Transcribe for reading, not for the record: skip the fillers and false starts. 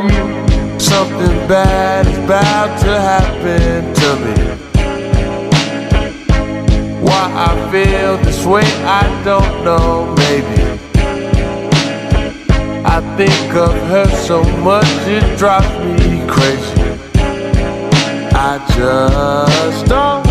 something bad is about to happen to me. Why I feel this way, I don't know, maybe I think of her so much it drives me crazy. I just don't